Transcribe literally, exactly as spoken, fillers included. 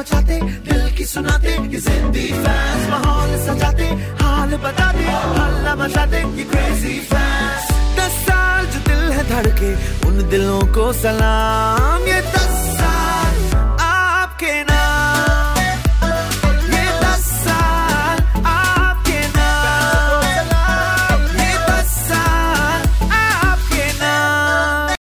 मचाते दिल की सुनाते ये जिंदी फैंस माहौल सजाते हाल बताते हल्ला मचाते ये क्रेजी फैंस दस साल जो दिल है धड़के उन दिलों को सलाम ये